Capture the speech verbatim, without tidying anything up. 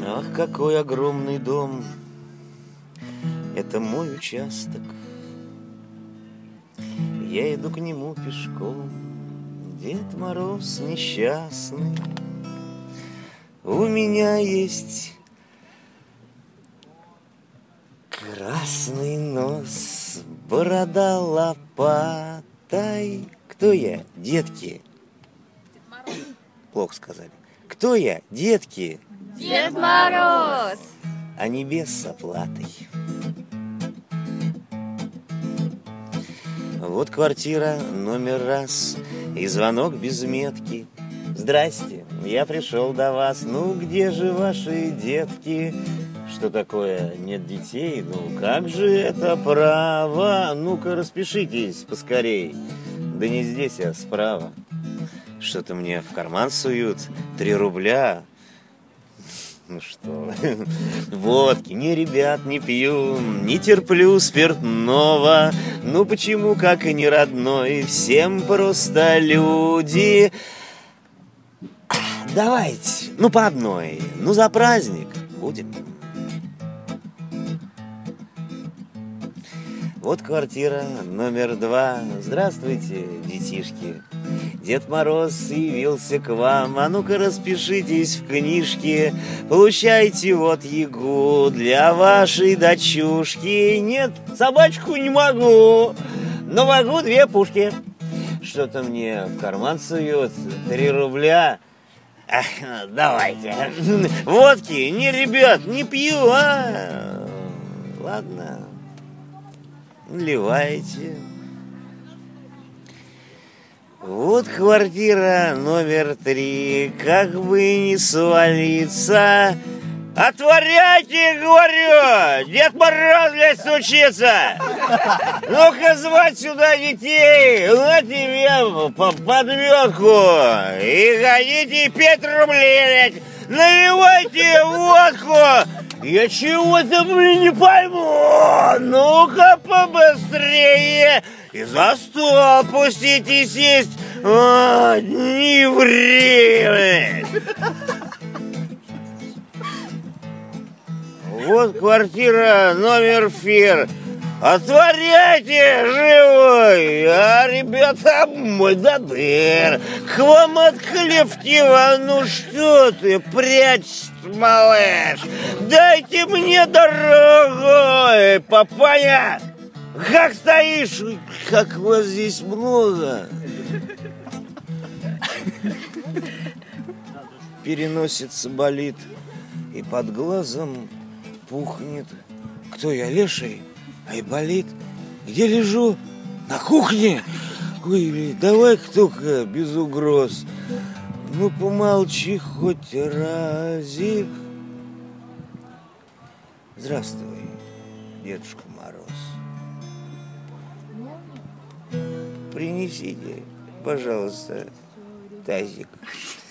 Ах, какой огромный дом! Это мой участок. Я иду к нему пешком. Дед Мороз несчастный. У меня есть красный нос, борода лопатой. Кто я, детки? Дед Мороз. Плохо сказали. Кто я, детки? Дед Мороз. А небес с оплатой. Вот квартира номер раз и звонок без метки. Здрасте, я пришел до вас. Ну, где же ваши детки? Что такое? Нет детей? Ну, как же это право? Ну-ка, распишитесь поскорей. Да не здесь, а справа. Что-то мне в карман суют. Три рубля. Ну что, водки, не, ребят, не пью, не терплю спиртного. Ну почему, как и не родной, всем просто люди. Давайте, ну по одной, ну за праздник будем. Вот квартира номер два. Здравствуйте, детишки. Дед Мороз явился к вам. А ну-ка распишитесь в книжке. Получайте вот ягу для вашей дочушки. Нет, собачку не могу, но могу две пушки. Что-то мне в карман сует. Три рубля. Ах, давайте. Водки, не, ребят, не пью, а? Ладно. Наливайте. Вот квартира номер три. Как бы не свалиться. Отворяйте, говорю! Дед Мороз, блядь, стучится! Ну-ка звать сюда детей! На тебе по подметку! И гоните пять рублей, блядь! Наливайте водку! Я чего-то, блин, не пойму! Ну-ка побыстрее! И за стол опустите сесть! А, не время! Вот квартира номер фир. Отворяйте, живой! А, ребята, мой додыр! К вам от Клевтива, ну что ты, прячешь, малыш? Дайте мне дорогу! Эй, папаня! Как стоишь? Как вас здесь много! Переносица болит, и под глазом пухнет. Кто я, леший? Ай, болит. Где лежу? На кухне? Ой, давай-ка только без угроз. Ну, помолчи хоть разик. Здравствуй, Дедушка Мороз. Принесите, пожалуйста, тазик.